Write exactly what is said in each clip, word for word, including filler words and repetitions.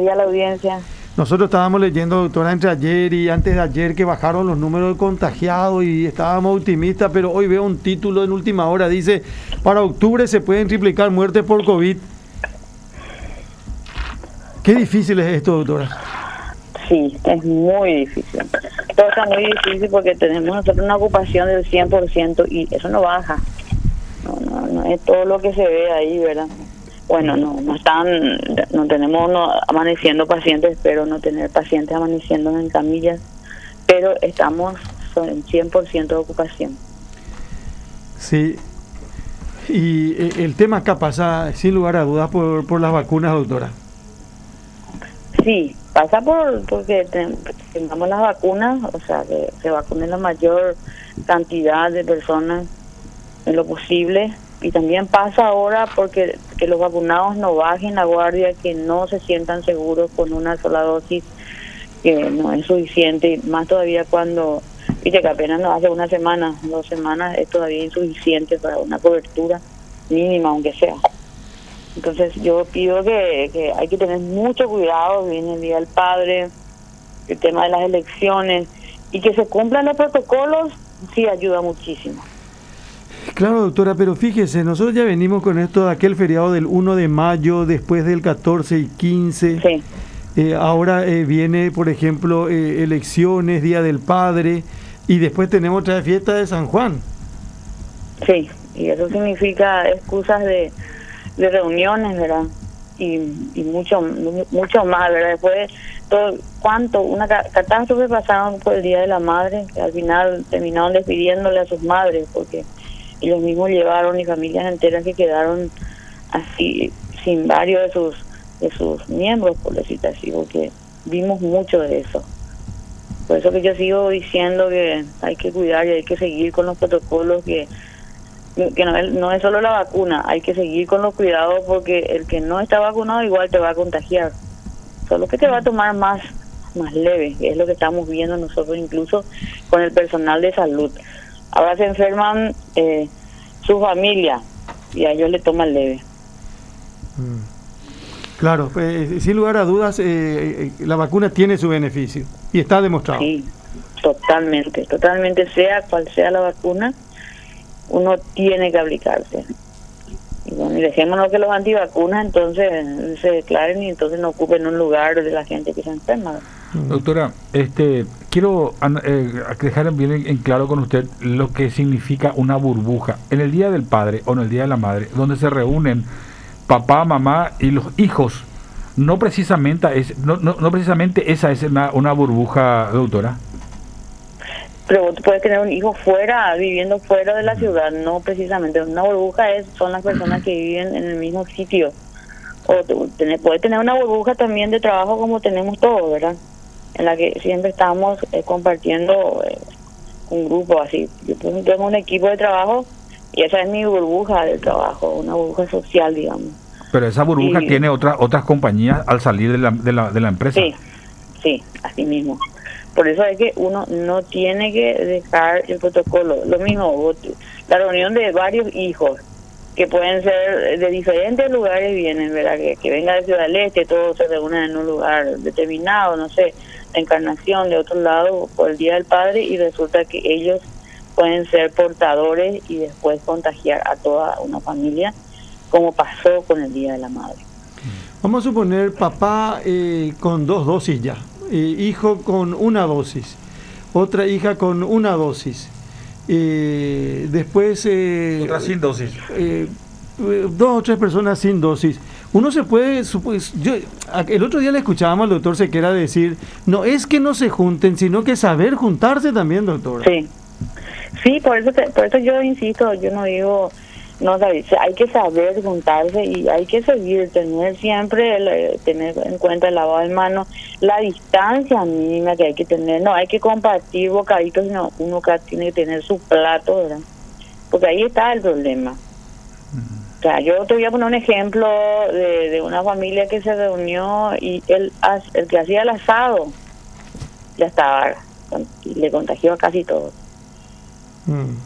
días a la audiencia. Nosotros estábamos leyendo, doctora, entre ayer y antes de ayer que bajaron los números de contagiados y estábamos optimistas, pero hoy veo un título en última hora, dice, para octubre se pueden triplicar muertes por COVID. Qué difícil es esto, doctora. Sí, es muy difícil. Todo está muy difícil porque tenemos nosotros una ocupación del cien por ciento y eso no baja. No, no, no es todo lo que se ve ahí, ¿verdad? Bueno, no no están, no tenemos no, amaneciendo pacientes, espero no tener pacientes amaneciendo en camillas, pero estamos en cien por ciento de ocupación. Sí, y el tema acá pasa, sin lugar a dudas, por, por las vacunas, doctora. Sí, pasa por porque tengamos las vacunas, o sea, que se vacunen la mayor cantidad de personas en lo posible. Y también pasa ahora porque que los vacunados no bajen la guardia, que no se sientan seguros con una sola dosis, que no es suficiente, y más todavía cuando, viste que apenas nos hace una semana, dos semanas, es todavía insuficiente para una cobertura mínima, aunque sea. Entonces yo pido que, que hay que tener mucho cuidado, viene el Día del Padre, el tema de las elecciones, y que se cumplan los protocolos, sí ayuda muchísimo. Claro, doctora, pero fíjese, nosotros ya venimos con esto de aquel feriado del uno de mayo, después del catorce y quince. Sí. Eh, ahora eh, viene, por ejemplo, eh, elecciones, Día del Padre, y después tenemos otra fiesta de San Juan. Sí, y eso significa excusas de, de reuniones, ¿verdad? Y, y mucho mucho más, ¿verdad? Después, todo, ¿cuánto? Una catástrofe pasaron por el Día de la Madre, que al final terminaron despidiéndole a sus madres, porque ellos mismos llevaron y familias enteras que quedaron así sin varios de sus de sus miembros, por decirlo así, porque vimos mucho de eso. Por eso que yo sigo diciendo que hay que cuidar y hay que seguir con los protocolos, que que no es, no es solo la vacuna, hay que seguir con los cuidados, porque el que no está vacunado igual te va a contagiar, solo que te va a tomar más más leve, que es lo que estamos viendo nosotros incluso con el personal de salud. Ahora se enferman eh, su familia y a ellos le toman leve. Claro, eh, sin lugar a dudas, eh, eh, la vacuna tiene su beneficio y está demostrado. Sí, totalmente, totalmente, sea cual sea la vacuna, uno tiene que aplicarse. Y bueno, y dejémonos que los antivacunas entonces se declaren y entonces no ocupen un lugar de la gente que se enferma. Doctora, este, quiero eh, dejar bien en, en claro con usted lo que significa una burbuja. En el Día del Padre o en el Día de la Madre, donde se reúnen papá, mamá y los hijos, no precisamente es, no, no, no precisamente esa es una, una burbuja, doctora. Pero tú puedes tener un hijo fuera, viviendo fuera de la ciudad, no precisamente. Una burbuja es son las personas que viven en el mismo sitio. O tener, puede tener una burbuja también de trabajo como tenemos todos, ¿verdad? En la que siempre estamos eh, compartiendo eh, un grupo así. Yo por ejemplo, tengo un equipo de trabajo y esa es mi burbuja de trabajo, una burbuja social, digamos. Pero esa burbuja y, tiene otras otras compañías al salir de la, de la, de la empresa. Sí, sí, así mismo. Por eso es que uno no tiene que dejar el protocolo. Lo mismo, la reunión de varios hijos, que pueden ser de diferentes lugares, vienen, ¿verdad? Que, que venga de Ciudad del Este, todos se reúnen en un lugar determinado, no sé, la Encarnación, de otro lado, por el Día del Padre, y resulta que ellos pueden ser portadores y después contagiar a toda una familia, como pasó con el Día de la Madre. Vamos a suponer papá eh, con dos dosis ya, eh, hijo con una dosis, otra hija con una dosis. Eh, después eh, otra sin dosis, eh, dos o tres personas sin dosis. Uno se puede, pues, yo, el otro día le escuchábamos al doctor Sequera decir, no es que no se junten, sino que saber juntarse también, doctor. Sí, sí, por eso te, por eso yo insisto, yo no digo, no hay que saber juntarse y hay que seguir, tener siempre, el, tener en cuenta el lavado de manos, la distancia mínima que hay que tener, no hay que compartir bocaditos, sino uno tiene que tener su plato, ¿verdad? Porque ahí está el problema. O sea, yo te voy a poner un ejemplo de, de una familia que se reunió y el, el que hacía el asado ya estaba, y le contagió a casi todos. Mm.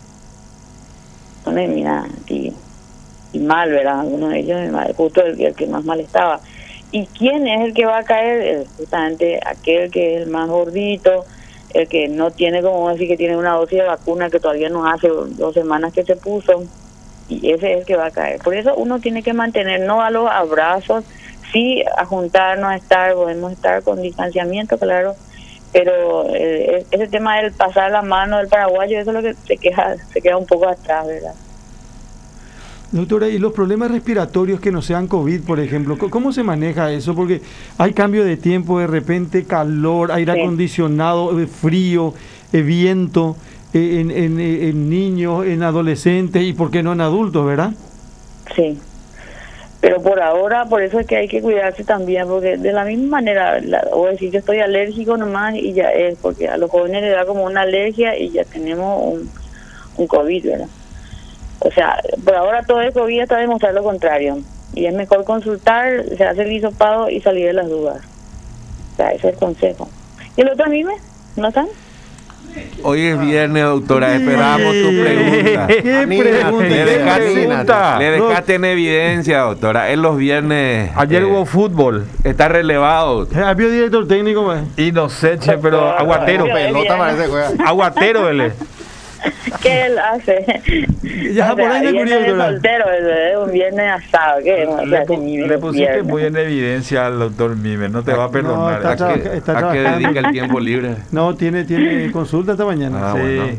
Mira, y, y mal, ¿verdad? Uno de ellos, justo el, el que más mal estaba. ¿Y quién es el que va a caer? Eh, justamente aquel que es el más gordito, el que no tiene, como decir, que tiene una dosis de vacuna que todavía no hace dos semanas que se puso, y ese es el que va a caer. Por eso uno tiene que mantener, no a los abrazos, sí a juntarnos, a estar, podemos estar con distanciamiento, claro, pero eh, ese tema del pasar la mano del paraguayo, eso es lo que se queda, se queda un poco atrás, ¿verdad? Doctora, ¿y los problemas respiratorios que no sean COVID, por ejemplo, cómo se maneja eso? Porque hay cambio de tiempo, de repente calor, aire sí. acondicionado, frío, eh, viento, eh, en, en, en niños, en adolescentes y por qué no en adultos, ¿verdad? Sí, pero por ahora, por eso es que hay que cuidarse también, porque de la misma manera, la, o decir yo estoy alérgico nomás y ya es, porque a los jóvenes les da como una alergia y ya tenemos un, un COVID, ¿verdad? O sea, por ahora todo el COVID está demostrando lo contrario. Y es mejor consultar, se hace el hisopado y salir de las dudas. O sea, ese es el consejo. ¿Y el otro anime? ¿No están? Hoy es viernes, doctora, esperamos tu pregunta. ¿Qué pregunta? Le dejaste, le dejaste en evidencia, doctora. En los viernes... Ayer eh, hubo fútbol. Está relevado. Había director técnico, man. Y no sé, che, pero aguatero. Pelota parece juega. Aguatero, él es. ¿Qué él hace? Ya, o por sea, ahí de viernes de soltero, es un viernes asado. ¿Qué? O sea, le, pu Mime, le pusiste viernes. muy en evidencia al doctor Mime, no te va a perdonar. No, está ¿A, qué, está ¿A qué dedica el tiempo libre? No, tiene tiene consulta esta mañana. Ah, sí. bueno.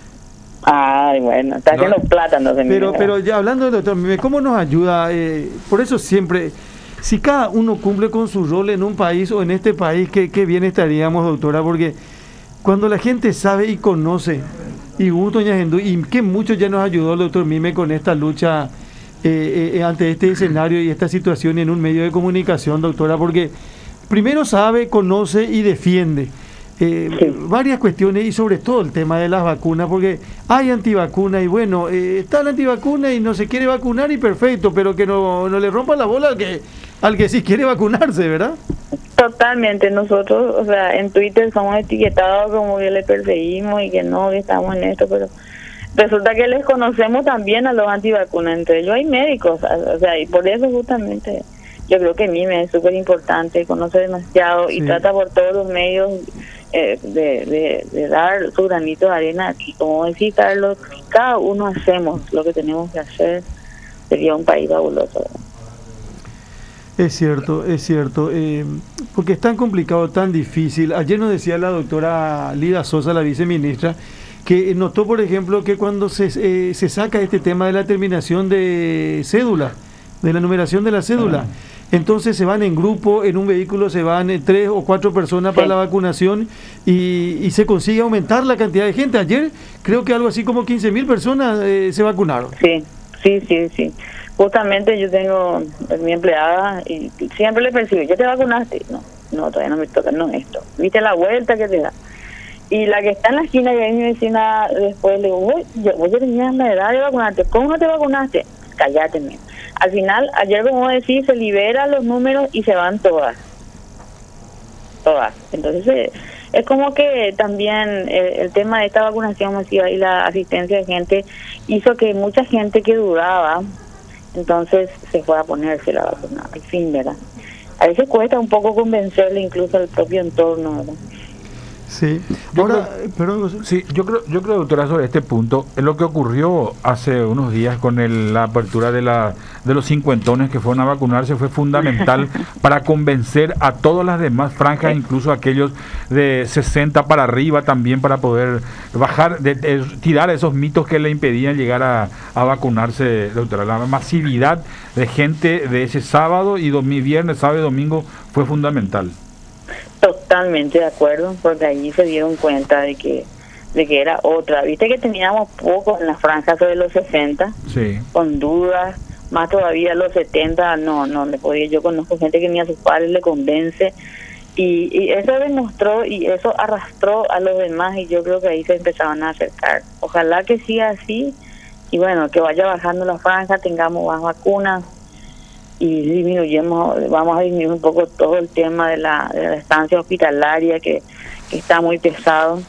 Ay, bueno, está haciendo No, plátanos. Pero, pero ya hablando del doctor Mime, ¿cómo nos ayuda? Eh, por eso siempre, si cada uno cumple con su rol en un país o en este país, qué, qué bien estaríamos, doctora, porque cuando la gente sabe y conoce, y gusto, y que mucho ya nos ayudó el doctor Mime con esta lucha eh, eh, ante este escenario y esta situación en un medio de comunicación, doctora, porque primero sabe, conoce y defiende eh, sí. varias cuestiones y sobre todo el tema de las vacunas, porque hay antivacunas y bueno, eh, está la antivacuna y no se quiere vacunar y perfecto, pero que no, no le rompa la bola al que, al que sí quiere vacunarse, ¿verdad? Totalmente, nosotros, o sea, en Twitter somos etiquetados como que le perseguimos y que no, que estamos en esto, pero resulta que les conocemos también a los antivacunas, entre ellos hay médicos, o sea, y por eso justamente yo creo que Mime es súper importante, conoce demasiado sí. y trata por todos los medios eh, de, de, de dar su granito de arena, y como decía Carlos, si cada uno hacemos lo que tenemos que hacer, sería un país fabuloso, ¿verdad? Es cierto, es cierto, eh, porque es tan complicado, tan difícil. Ayer nos decía la doctora Lida Sosa, la viceministra, que notó, por ejemplo, que cuando se, eh, se saca este tema de la terminación de cédula, de la numeración de la cédula, entonces se van en grupo, en un vehículo se van eh, tres o cuatro personas para sí. la vacunación y, y se consigue aumentar la cantidad de gente. Ayer creo que algo así como quince mil personas eh, se vacunaron. Sí, sí, sí, sí. Justamente yo tengo mi empleada y siempre le percibo, ¿ya te vacunaste? No, no, todavía no me toca, no esto. ¿Viste la vuelta que te da? Y la que está en la esquina, que es mi vecina, después le digo, vos ya tenías la edad de vacunarte, ¿cómo no te vacunaste? Cállate, mío. Al final, ayer como decís, se liberan los números y se van todas. Todas. Entonces, eh, es como que también el, el tema de esta vacunación masiva y la asistencia de gente hizo que mucha gente que dudaba, entonces se fue a ponerse la vacuna, al fin, ¿verdad? A veces cuesta un poco convencerle incluso al propio entorno, ¿verdad? Sí. Yo Ahora, creo, perdón, sí, yo creo, yo creo, doctora, sobre este punto, es lo que ocurrió hace unos días con el, la apertura de la de los cincuentones que fueron a vacunarse, fue fundamental para convencer a todas las demás franjas, incluso aquellos de sesenta para arriba también, para poder bajar, de, de, tirar esos mitos que le impedían llegar a, a vacunarse, doctora. La masividad de gente de ese sábado y domingo, viernes, sábado y domingo fue fundamental. Totalmente de acuerdo, porque allí se dieron cuenta de que de que era otra. Viste que teníamos poco en las franjas de los sesenta, sí. con dudas, más todavía los setenta, no, no le podía. Yo conozco gente que ni a sus padres le convence, y, y eso demostró y eso arrastró a los demás, y yo creo que ahí se empezaban a acercar. Ojalá que siga así, y bueno, que vaya bajando la franja, tengamos más vacunas, y disminuyemos, vamos a disminuir un poco todo el tema de la, de la estancia hospitalaria que, que está muy pesado.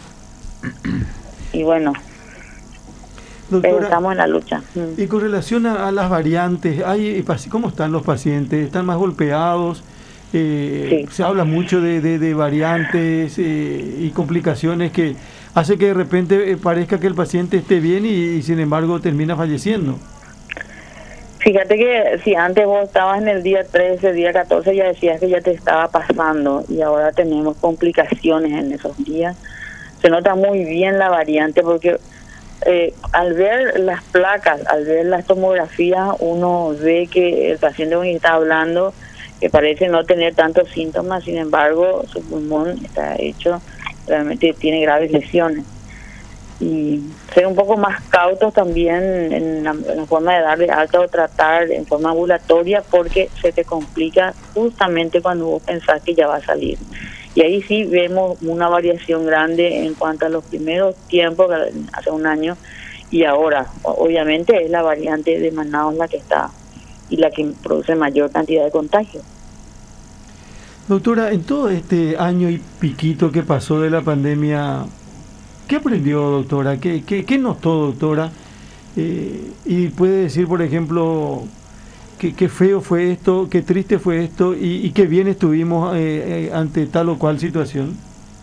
Y bueno, doctora, pero estamos en la lucha. Y con relación a, a las variantes, hay, ¿cómo están los pacientes? ¿Están más golpeados? Eh, Sí. Se habla mucho de, de, de variantes eh, y complicaciones que hace que de repente eh, parezca que el paciente esté bien y, y sin embargo termina falleciendo. Fíjate que si antes vos estabas en el día trece, día catorce, ya decías que ya te estaba pasando y ahora tenemos complicaciones en esos días. Se nota muy bien la variante porque eh, al ver las placas, al ver las tomografías, uno ve que el paciente con el que está hablando, que parece no tener tantos síntomas, sin embargo, su pulmón está hecho, realmente tiene graves lesiones. Y ser un poco más cautos también en la, en la forma de darle alta o tratar en forma ambulatoria, porque se te complica justamente cuando vos pensás que ya va a salir. Y ahí sí vemos una variación grande en cuanto a los primeros tiempos, hace un año, y ahora. Obviamente es la variante de Manaus la que está y la que produce mayor cantidad de contagios. Doctora, en todo este año y piquito que pasó de la pandemia, ¿qué aprendió, doctora? ¿Qué, qué, qué notó, doctora? Eh, y puede decir, por ejemplo, qué, qué feo fue esto, qué triste fue esto y, y qué bien estuvimos eh, eh, ante tal o cual situación.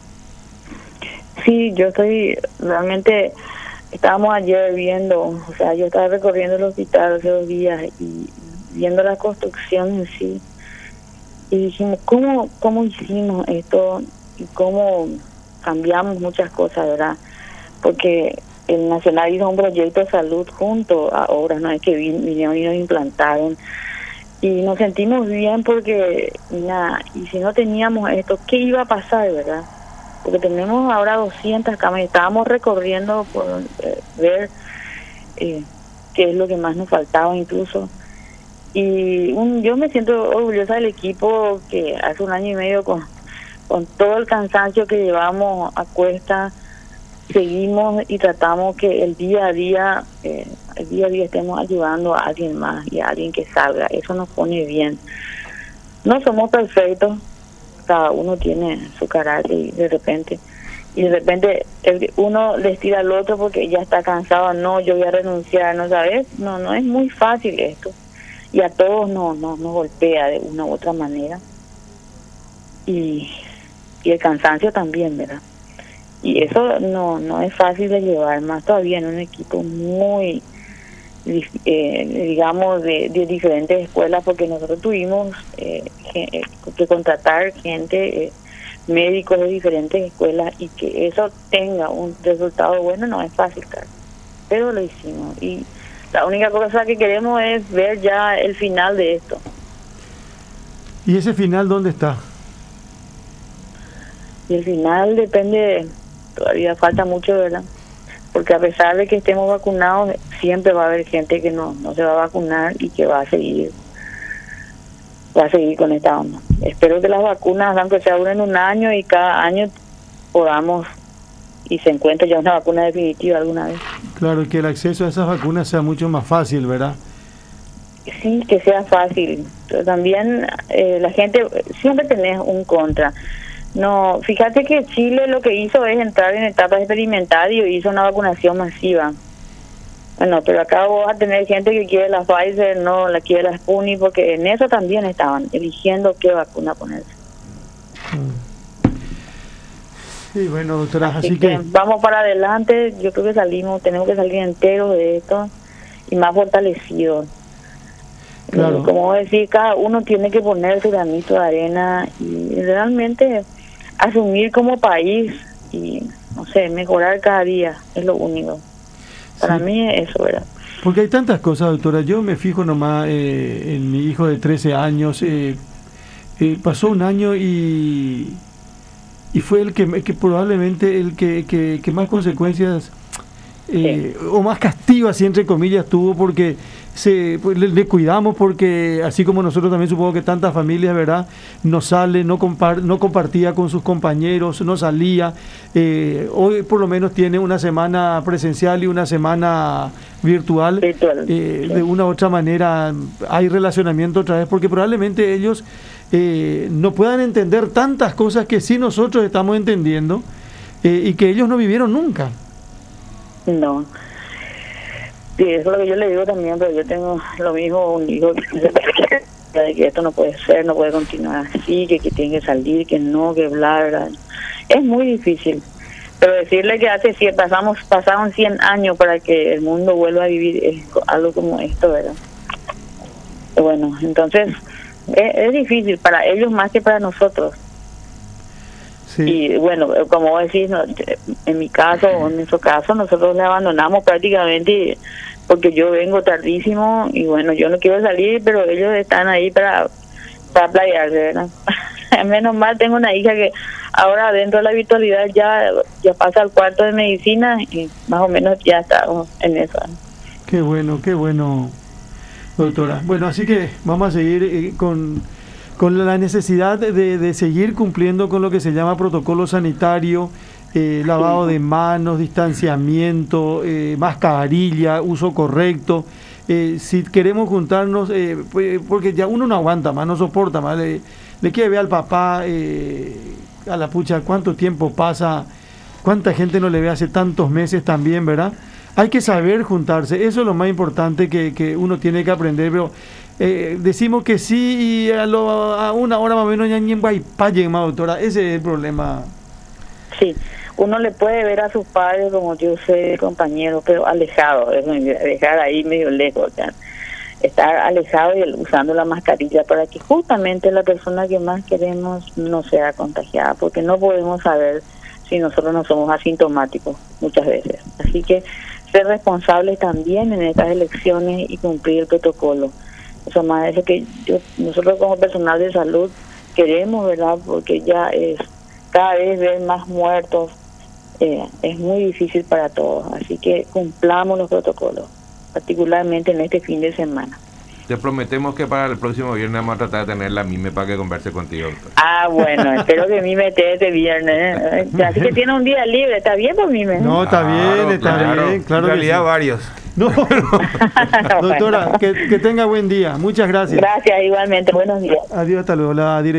Sí, yo estoy realmente, estábamos ayer viendo, o sea, yo estaba recorriendo el hospital hace dos días y viendo la construcción en sí, y dijimos, ¿cómo, cómo hicimos esto? Y cómo cambiamos muchas cosas, ¿verdad? Porque el Nacional hizo un proyecto de salud junto a obras, no es que vin, vinieron y nos implantaron, y nos sentimos bien porque, nada, y si no teníamos esto, ¿qué iba a pasar, verdad? Porque tenemos ahora doscientas camas y estábamos recorriendo por eh, ver eh, qué es lo que más nos faltaba incluso. Y un, yo me siento orgullosa del equipo que hace un año y medio con, con todo el cansancio que llevamos a cuesta, seguimos y tratamos que el día a día, eh, el día a día estemos ayudando a alguien más y a alguien que salga. Eso nos pone bien. No somos perfectos, cada uno tiene su carácter y de repente y de repente el, uno les tira al otro porque ya está cansado, no, yo voy a renunciar, ¿no sabes? No, no es muy fácil esto. Y a todos nos no, nos golpea de una u otra manera. Y, y el cansancio también, ¿verdad? Y eso no no es fácil de llevar, más todavía en un equipo muy, eh, digamos, de, de diferentes escuelas, porque nosotros tuvimos eh, que contratar gente, eh, médicos de diferentes escuelas, y que eso tenga un resultado bueno no es fácil, claro. Pero lo hicimos y la única cosa que queremos es ver ya el final de esto. ¿Y ese final dónde está? Y el final depende, todavía falta mucho, ¿verdad? Porque a pesar de que estemos vacunados, siempre va a haber gente que no, no se va a vacunar y que va a seguir va a seguir con esta onda. Espero que las vacunas, aunque sea duren un año y cada año podamos y se encuentre ya una vacuna definitiva alguna vez. Claro, que el acceso a esas vacunas sea mucho más fácil, ¿verdad? Sí, que sea fácil. Pero también eh, la gente, siempre tenés un contra. No, fíjate que Chile lo que hizo es entrar en etapas experimentales y hizo una vacunación masiva. Bueno, pero acá vas a tener gente que quiere la Pfizer, no la quiere la Sputnik, porque en eso también estaban eligiendo qué vacuna ponerse. Sí, bueno, doctora, así, así que, que vamos para adelante. Yo creo que salimos, tenemos que salir enteros de esto y más fortalecidos. Claro. Eh, como decir, cada uno tiene que poner su granito de arena y realmente asumir como país y, no sé, mejorar cada día, es lo único. Para sí. mí es eso, ¿verdad? Porque hay tantas cosas, doctora. Yo me fijo nomás eh, en mi hijo de trece años. Eh, eh, pasó un año y, y fue el que, que probablemente el que, que, que más consecuencias eh, sí. o más castigo, así entre comillas, tuvo, porque se, pues, le, le cuidamos, porque así como nosotros también supongo que tantas familias, ¿verdad? No sale, no, compar, no compartía con sus compañeros, no salía. Eh, hoy por lo menos tiene una semana presencial y una semana virtual. virtual eh, sí. De una u otra manera hay relacionamiento otra vez, porque probablemente ellos eh, no puedan entender tantas cosas que sí nosotros estamos entendiendo eh, y que ellos no vivieron nunca. No. Sí, eso es lo que yo le digo también, pero yo tengo lo mismo, un hijo de que esto no puede ser, no puede continuar así, que, que tiene que salir, que no, que bla, bla. Es muy difícil. Pero decirle que hace cien, pasamos, pasaron cien años para que el mundo vuelva a vivir es algo como esto, ¿verdad? Bueno, entonces es, es difícil para ellos más que para nosotros. Sí. Y bueno, como vos decís, no, en mi caso, o en nuestro caso, nosotros le abandonamos prácticamente porque yo vengo tardísimo y bueno, yo no quiero salir, pero ellos están ahí para, para playarse, ¿verdad? Menos mal tengo una hija que ahora dentro de la virtualidad ya, ya pasa al cuarto de medicina y más o menos ya estamos en eso. Qué bueno, qué bueno, doctora. Bueno, así que vamos a seguir eh, con, con la necesidad de, de seguir cumpliendo con lo que se llama protocolo sanitario, eh, lavado de manos, distanciamiento, eh, mascarilla, uso correcto. Eh, si queremos juntarnos, eh, pues, porque ya uno no aguanta más, no soporta más, le, le quiere ver al papá, eh, a la pucha, cuánto tiempo pasa, cuánta gente no le ve hace tantos meses también, ¿verdad? Hay que saber juntarse, eso es lo más importante que, que uno tiene que aprender, pero eh, decimos que sí y a, lo, a una hora más o menos ya ni en Guaypalle, más doctora, ese es el problema. Sí, uno le puede ver a sus padres como yo sé, compañero, pero alejado, dejar ahí medio lejos, ¿ya? Estar alejado y usando la mascarilla para que justamente la persona que más queremos no sea contagiada, porque no podemos saber si nosotros no somos asintomáticos muchas veces. Así que ser responsables también en estas elecciones y cumplir el protocolo. Eso más es que yo, nosotros como personal de salud queremos, ¿verdad? Porque ya es cada vez ver más muertos, eh, es muy difícil para todos. Así que cumplamos los protocolos, particularmente en este fin de semana. Te prometemos que para el próximo viernes vamos a tratar de tener la Mime para que converse contigo, doctor. Ah, bueno, espero que Mime esté este viernes. ¿eh? Así que tiene un día libre, ¿está bien por Mime? No, está claro, bien, está claro. bien, claro. En realidad sí. varios. No. Doctora, que, que tenga buen día. Muchas gracias. Gracias, igualmente. Buenos días. Adiós, hasta luego. La